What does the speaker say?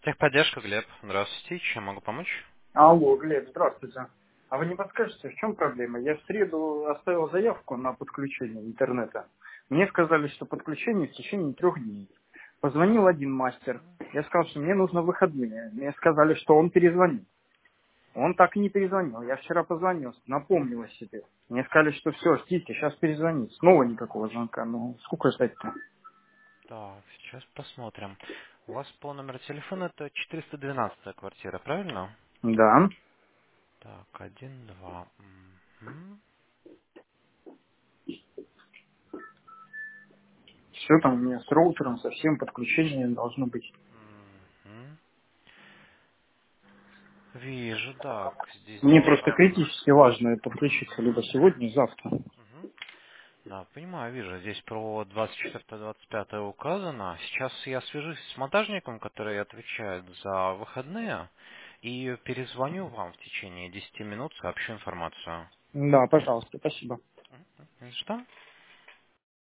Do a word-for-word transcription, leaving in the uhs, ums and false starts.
Техподдержка, Глеб. Здравствуйте. Чем могу помочь? Алло, Глеб, здравствуйте. А вы не подскажете, в чем проблема? Я в среду оставил заявку на подключение интернета. Мне сказали, что подключение в течение трех дней. Позвонил один мастер. Я сказал, что мне нужно выходные. Мне сказали, что он перезвонит. Он так и не перезвонил. Я вчера позвонил, напомнил о себе. Мне сказали, что все, ждите, сейчас перезвонит. Снова никакого звонка. Ну, сколько ждать-то? Так, сейчас посмотрим. У вас по номеру телефона это четыреста двенадцатая квартира, правильно? Да. Так, один, два. Мгм. Все там у меня с роутером, со всем подключением должно быть. Мгм. Вижу, так. Здесь Мне просто должно... критически важно подключиться либо сегодня, завтра. Мгм. Да, понимаю, вижу. Здесь про двадцать четвёртое двадцать пятое указано. Сейчас я свяжусь с монтажником, который отвечает за выходные, и перезвоню вам в течение десяти минут, сообщу информацию. Да, пожалуйста, спасибо. Мгм. Что?